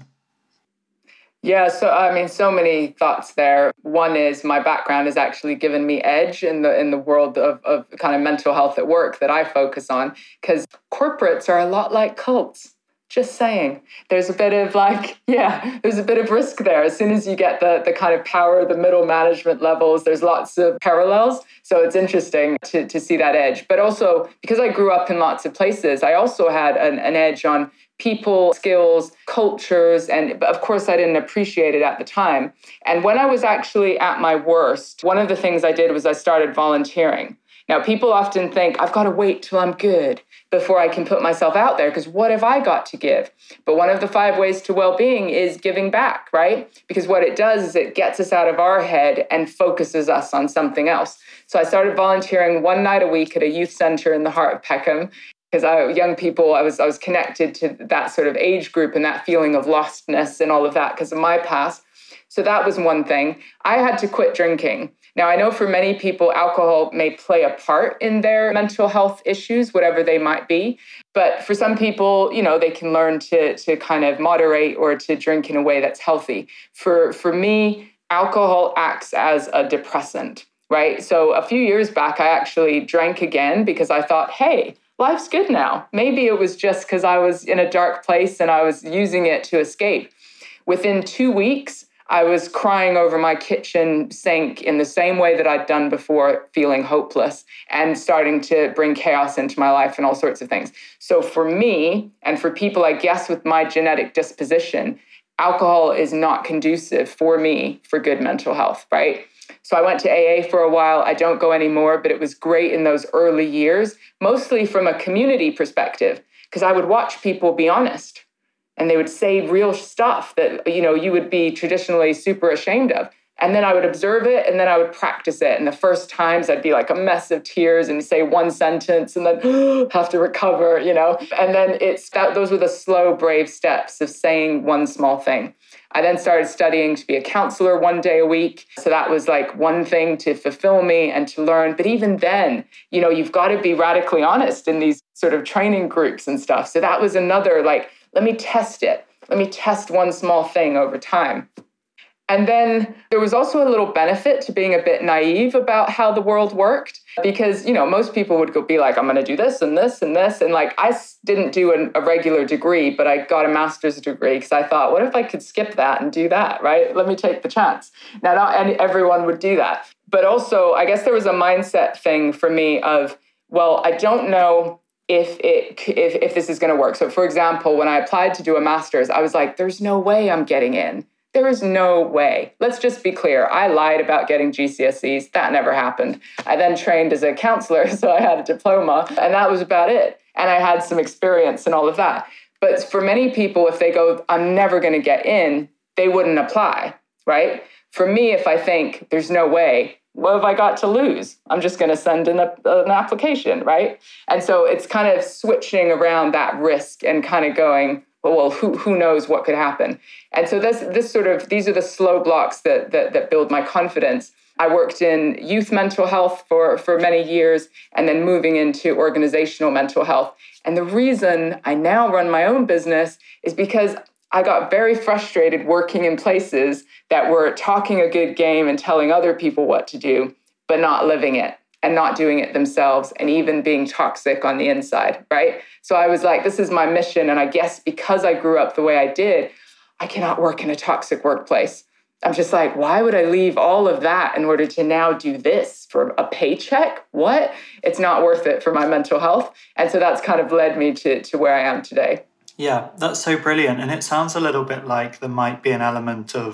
Speaker 5: Yeah, so I mean, so many thoughts there. One is my background has actually given me edge in the world of kind of mental health at work that I focus on, because corporates are a lot like cults. Just saying. There's a bit of there's a bit of risk there. As soon as you get the kind of power, the middle management levels, there's lots of parallels. So it's interesting to see that edge. But also, because I grew up in lots of places, I also had an edge on people, skills, cultures, and of course I didn't appreciate it at the time. And when I was actually at my worst, one of the things I did was I started volunteering. Now, people often think, I've got to wait till I'm good before I can put myself out there, because what have I got to give? But one of the 5 ways to well-being is giving back, right? Because what it does is it gets us out of our head and focuses us on something else. So I started volunteering 1 night a week at a youth center in the heart of Peckham, because young people, I was connected to that sort of age group and that feeling of lostness and all of that because of my past. So that was one thing. I had to quit drinking. Now, I know for many people, alcohol may play a part in their mental health issues, whatever they might be. But for some people, they can learn to kind of moderate or to drink in a way that's healthy. For me, alcohol acts as a depressant, right? So a few years back, I actually drank again because I thought, hey, life's good now. Maybe it was just because I was in a dark place and I was using it to escape. Within 2 weeks, I was crying over my kitchen sink in the same way that I'd done before, feeling hopeless and starting to bring chaos into my life and all sorts of things. So for me, and for people, I guess, with my genetic disposition, alcohol is not conducive for me for good mental health, right? So I went to AA for a while. I don't go anymore, but it was great in those early years, mostly from a community perspective, because I would watch people be honest. And they would say real stuff that, you would be traditionally super ashamed of. And then I would observe it and then I would practice it. And the first times I'd be like a mess of tears and say one sentence and then have to recover, And then those were the slow, brave steps of saying one small thing. I then started studying to be a counselor 1 day a week. So that was like one thing to fulfill me and to learn. But even then, you've got to be radically honest in these sort of training groups and stuff. So that was another let me test it. Let me test one small thing over time. And then there was also a little benefit to being a bit naive about how the world worked, because, most people would be like, I'm going to do this and this and this. And I didn't do a regular degree, but I got a master's degree because I thought, what if I could skip that and do that, right? Let me take the chance. Now, not everyone would do that. But also, I guess there was a mindset thing for me of, well, I don't know if this is going to work. So for example, when I applied to do a master's, I was like, there's no way I'm getting in. There is no way. Let's just be clear. I lied about getting GCSEs. That never happened. I then trained as a counselor, so I had a diploma, and that was about it. And I had some experience and all of that. But for many people, if they go, I'm never going to get in, they wouldn't apply, right? For me, if I think there's no way, what have I got to lose? I'm just going to send in an application, right? And so it's kind of switching around that risk and kind of going, well, who knows what could happen? And so these are the slow blocks that build my confidence. I worked in youth mental health for many years and then moving into organizational mental health. And the reason I now run my own business is because I got very frustrated working in places that were talking a good game and telling other people what to do, but not living it and not doing it themselves and even being toxic on the inside, right? So I was like, this is my mission. And I guess because I grew up the way I did, I cannot work in a toxic workplace. I'm just like, why would I leave all of that in order to now do this for a paycheck? What? It's not worth it for my mental health. And so that's kind of led me to where I am today.
Speaker 1: Yeah, that's so brilliant. And it sounds a little bit like there might be an element of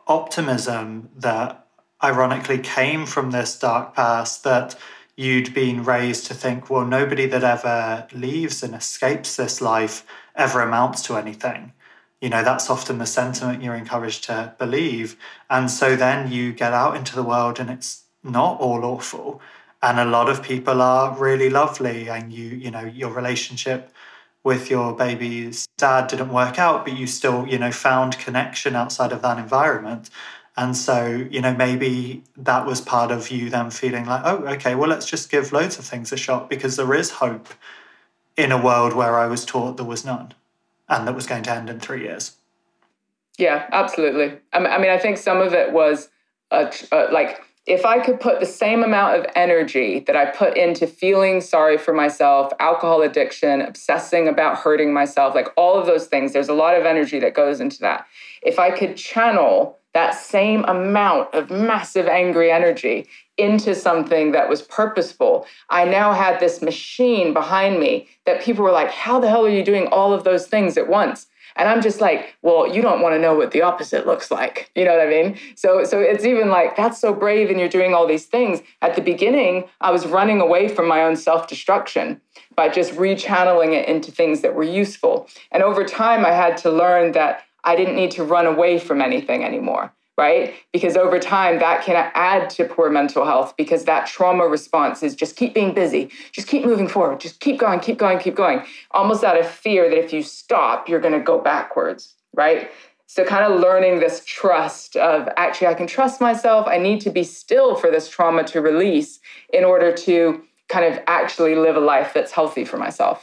Speaker 1: optimism that ironically came from this dark past, that you'd been raised to think, well, nobody that ever leaves and escapes this life ever amounts to anything. That's often the sentiment you're encouraged to believe. And so then you get out into the world and it's not all awful. And a lot of people are really lovely. And your relationship with your baby's dad didn't work out, but you still, found connection outside of that environment. And so, maybe that was part of you then feeling like, oh, okay, well, let's just give loads of things a shot because there is hope in a world where I was taught there was none and that was going to end in 3 years.
Speaker 5: Yeah, absolutely. I think some of it was like, if I could put the same amount of energy that I put into feeling sorry for myself, alcohol addiction, obsessing about hurting myself, like all of those things, there's a lot of energy that goes into that. If I could channel that same amount of massive angry energy into something that was purposeful, I now had this machine behind me that people were like, how the hell are you doing all of those things at once? And I'm just like, well, you don't want to know what the opposite looks like. You know what I mean? So it's even like, that's so brave and you're doing all these things. At the beginning, I was running away from my own self-destruction by just rechanneling it into things that were useful. And over time, I had to learn that I didn't need to run away from anything anymore, right? Because over time, that can add to poor mental health because that trauma response is just keep being busy, just keep moving forward, just keep going, keep going, keep going. Almost out of fear that if you stop, you're going to go backwards, right? So kind of learning this trust of actually, I can trust myself. I need to be still for this trauma to release in order to kind of actually live a life that's healthy for myself.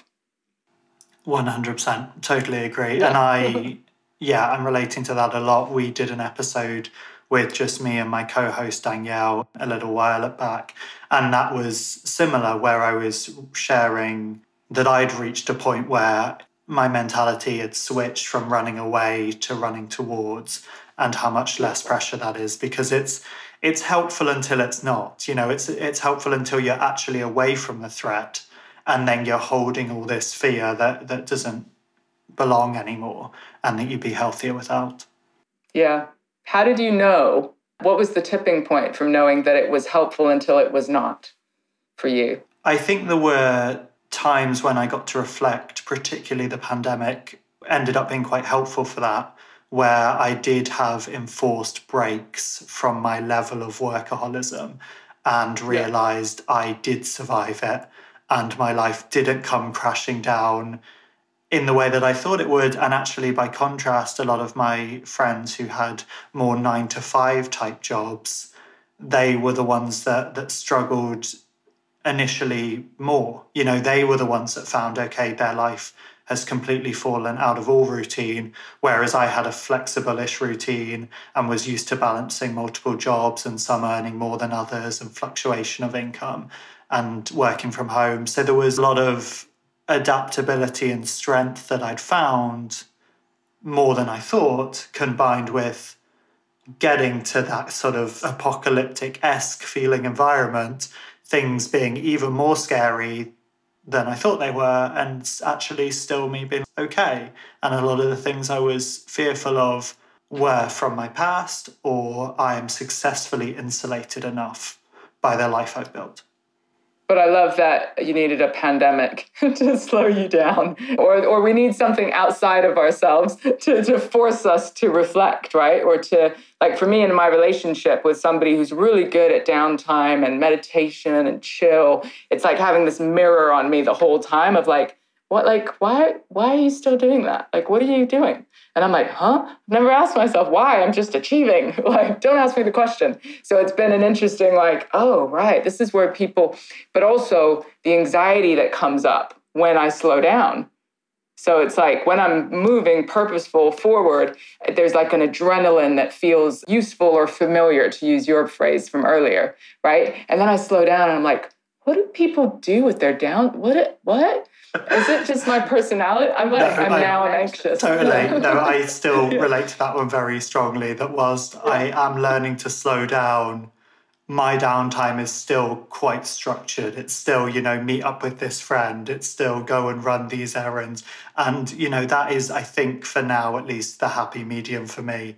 Speaker 1: 100%. Totally agree. And I'm relating to that a lot. We did an episode with just me and my co-host Danielle a little while back. And that was similar, where I was sharing that I'd reached a point where my mentality had switched from running away to running towards, and how much less pressure that is, because it's helpful until it's not. It's helpful until you're actually away from the threat, and then you're holding all this fear that doesn't belong anymore, and that you'd be healthier without.
Speaker 5: Yeah. How did you know? What was the tipping point from knowing that it was helpful until it was not for you?
Speaker 1: I think there were times when I got to reflect, particularly the pandemic ended up being quite helpful for that, where I did have enforced breaks from my level of workaholism and realized I did survive it and my life didn't come crashing down in the way that I thought it would. And actually, by contrast, a lot of my friends who had more 9-to-5 type jobs, they were the ones that struggled initially more. They were the ones that found, okay, their life has completely fallen out of all routine, whereas I had a flexible-ish routine and was used to balancing multiple jobs and some earning more than others and fluctuation of income and working from home. So there was a lot of adaptability and strength that I'd found more than I thought, combined with getting to that sort of apocalyptic-esque feeling environment, things being even more scary than I thought they were, and actually still me being okay. And a lot of the things I was fearful of were from my past, or I am successfully insulated enough by the life I've built.
Speaker 5: But I love that you needed a pandemic to slow you down, or we need something outside of ourselves to force us to reflect, right? Or to, like for me in my relationship with somebody who's really good at downtime and meditation and chill, it's like having this mirror on me the whole time of like, what, like, why are you still doing that? Like, what are you doing? And I'm like, I've never asked myself why. I'm just achieving. Like, don't ask me the question. So it's been an interesting, like, oh, right, this is where people, but also the anxiety that comes up when I slow down. So it's like when I'm moving purposeful forward, there's like an adrenaline that feels useful or familiar, to use your phrase from earlier, right? And then I slow down and I'm like, what do people do with their down? What? Is it just my personality? I'm like, I'm now anxious.
Speaker 1: Totally. No, I still relate to that one very strongly. That whilst I am learning to slow down, my downtime is still quite structured. It's still, meet up with this friend. It's still go and run these errands. And, that is, I think, for now, at least the happy medium for me.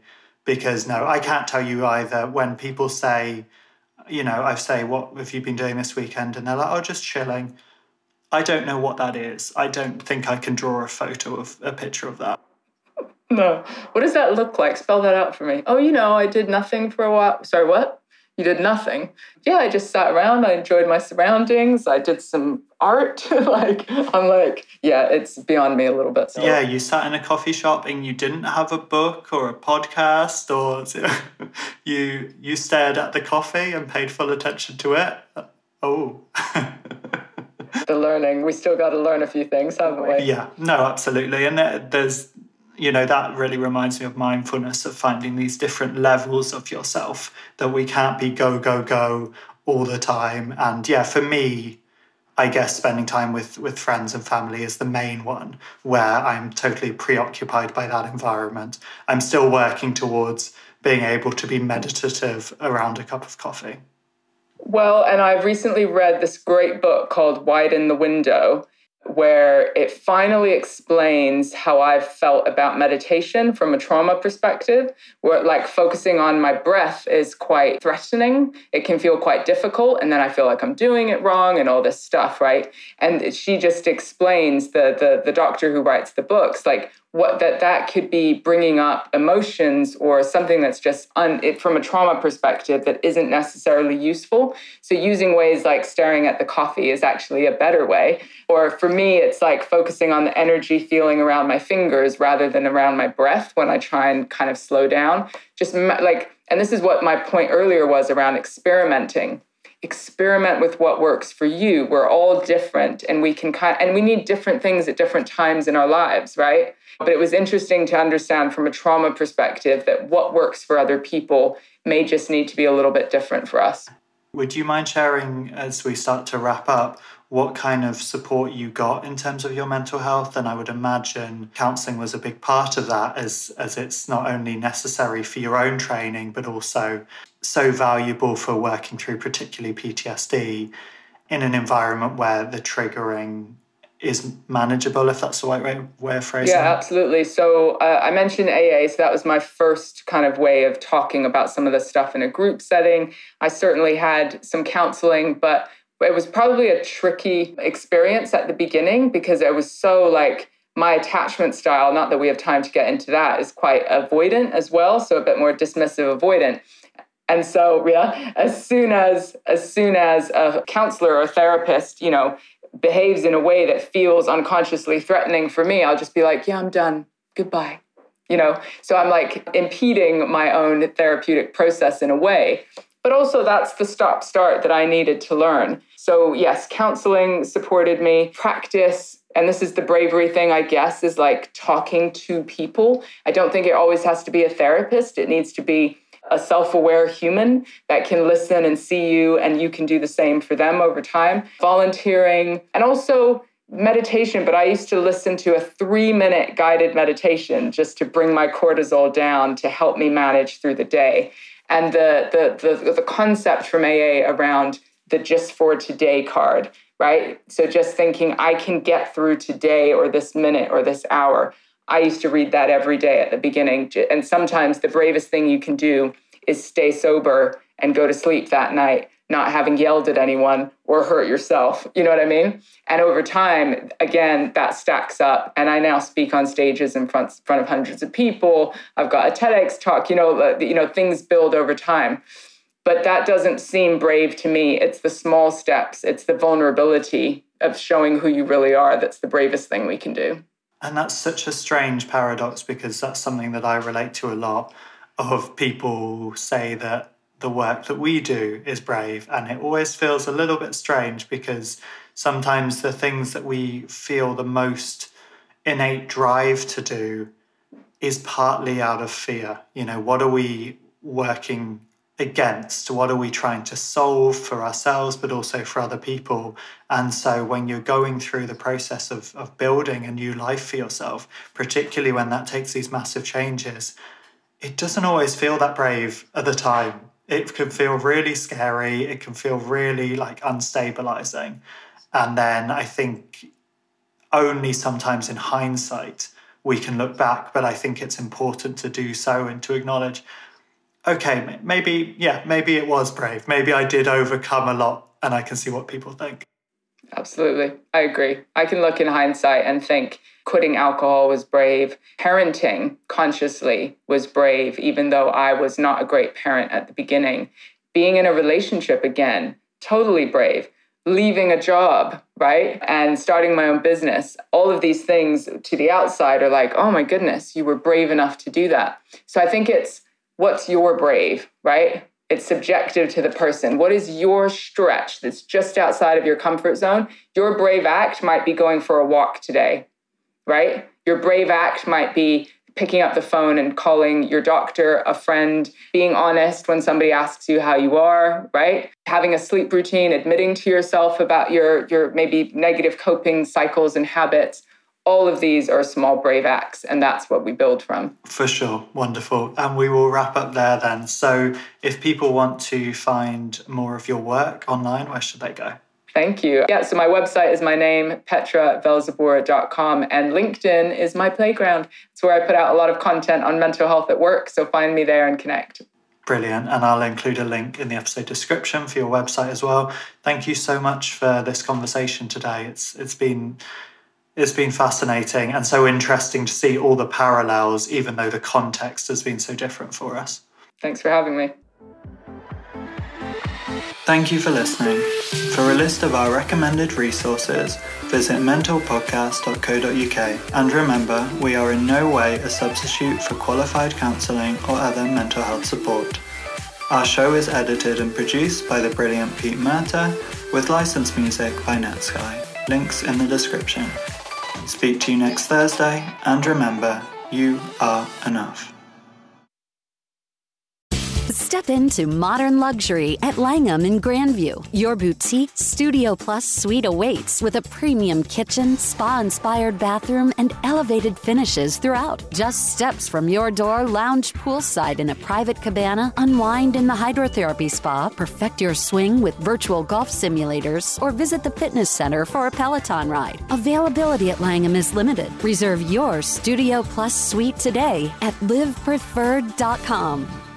Speaker 1: Because no, I can't tell you either. When people say, I say, what have you been doing this weekend? And they're like, oh, just chilling. I don't know what that is. I don't think I can draw a picture of that.
Speaker 5: No. What does that look like? Spell that out for me. Oh, I did nothing for a while. Sorry, what? You did nothing? Yeah, I just sat around. I enjoyed my surroundings. I did some art. It's beyond me a little bit. So.
Speaker 1: Yeah, you sat in a coffee shop and you didn't have a book or a podcast, or you stared at the coffee and paid full attention to it. Oh.
Speaker 5: The learning. We still got to learn a few things, haven't we?
Speaker 1: Yeah, no, absolutely. And there's, that really reminds me of mindfulness, of finding these different levels of yourself, that we can't be go, go, go all the time. And yeah, for me, I guess spending time with friends and family is the main one, where I'm totally preoccupied by that environment. I'm still working towards being able to be meditative around a cup of coffee.
Speaker 5: Well, and I've recently read this great book called Widen the Window, where it finally explains how I've felt about meditation from a trauma perspective, where focusing on my breath is quite threatening. It can feel quite difficult. And then I feel like I'm doing it wrong and all this stuff, right? And she just explains, the doctor who writes the books, what that could be bringing up emotions or something that's just from a trauma perspective that isn't necessarily useful. So using ways like staring at the coffee is actually a better way. Or for me, it's focusing on the energy feeling around my fingers rather than around my breath when I try and kind of slow down. And this is what my point earlier was around experimenting. Experiment with what works for you. We're all different, and we need different things at different times in our lives, right? But it was interesting to understand from a trauma perspective that what works for other people may just need to be a little bit different for us.
Speaker 1: Would you mind sharing, as we start to wrap up, what kind of support you got in terms of your mental health? And I would imagine counselling was a big part of that, as it's not only necessary for your own training, but also so valuable for working through particularly PTSD in an environment where the triggering is manageable, if that's the right way of phrasing it.
Speaker 5: Yeah, absolutely. So I mentioned AA, so that was my first kind of way of talking about some of the stuff in a group setting. I certainly had some counseling, but it was probably a tricky experience at the beginning because it was so my attachment style, not that we have time to get into that, is quite avoidant as well. So a bit more dismissive avoidant. And so, yeah, as soon as a counselor or a therapist, behaves in a way that feels unconsciously threatening for me, I'll just be like, yeah, I'm done. Goodbye. So I'm impeding my own therapeutic process in a way. But also that's the stop-start that I needed to learn. So yes, counseling supported me. Practice, and this is the bravery thing, I guess, is talking to people. I don't think it always has to be a therapist. It needs to be a self-aware human that can listen and see you, and you can do the same for them over time. Volunteering, and also meditation. But I used to listen to a 3-minute guided meditation just to bring my cortisol down to help me manage through the day. And the concept from AA around the just for today card, right? So just thinking I can get through today or this minute or this hour. I used to read that every day at the beginning. And sometimes the bravest thing you can do is stay sober and go to sleep that night, not having yelled at anyone or hurt yourself. You know what I mean? And over time, again, that stacks up. And I now speak on stages in front of hundreds of people. I've got a TEDx talk, things build over time. But that doesn't seem brave to me. It's the small steps. It's the vulnerability of showing who you really are. That's the bravest thing we can do.
Speaker 1: And that's such a strange paradox, because that's something that I relate to a lot. Of people say that the work that we do is brave, and it always feels a little bit strange, because sometimes the things that we feel the most innate drive to do is partly out of fear. What are we working against? What are we trying to solve for ourselves, but also for other people? And so when you're going through the process of building a new life for yourself, particularly when that takes these massive changes, it doesn't always feel that brave at the time. It can feel really scary. It can feel really unstabilizing. And then I think only sometimes in hindsight we can look back, but I think it's important to do so and to acknowledge, okay, maybe it was brave. Maybe I did overcome a lot, and I can see what people think.
Speaker 5: Absolutely. I agree. I can look in hindsight and think quitting alcohol was brave. Parenting consciously was brave, even though I was not a great parent at the beginning. Being in a relationship again, totally brave. Leaving a job, right? And starting my own business. All of these things to the outside are like, oh my goodness, you were brave enough to do that. So I think it's, what's your brave, right? It's subjective to the person. What is your stretch that's just outside of your comfort zone? Your brave act might be going for a walk today, right? Your brave act might be picking up the phone and calling your doctor, a friend, being honest when somebody asks you how you are, right? Having a sleep routine, admitting to yourself about your maybe negative coping cycles and habits. All of these are small, brave acts, and that's what we build from.
Speaker 1: For sure. Wonderful. And we will wrap up there then. So if people want to find more of your work online, where should they go?
Speaker 5: Thank you. Yeah, so my website is my name, petravelzeboer.com, and LinkedIn is my playground. It's where I put out a lot of content on mental health at work, so find me there and connect.
Speaker 1: Brilliant. And I'll include a link in the episode description for your website as well. Thank you so much for this conversation today. It's been fascinating and so interesting to see all the parallels, even though the context has been so different for us.
Speaker 5: Thanks for having me.
Speaker 1: Thank you for listening. For a list of our recommended resources, visit mentalpodcast.co.uk. And remember, we are in no way a substitute for qualified counselling or other mental health support. Our show is edited and produced by the brilliant Pete Murta, with licensed music by Netsky. Links in the description. Speak to you next Thursday, and remember, you are enough.
Speaker 2: Step into modern luxury at Langham in Grandview. Your boutique Studio Plus suite awaits with a premium kitchen, spa-inspired bathroom, and elevated finishes throughout. Just steps from your door, lounge poolside in a private cabana, unwind in the hydrotherapy spa, perfect your swing with virtual golf simulators, or visit the fitness center for a Peloton ride. Availability at Langham is limited. Reserve your Studio Plus suite today at livepreferred.com.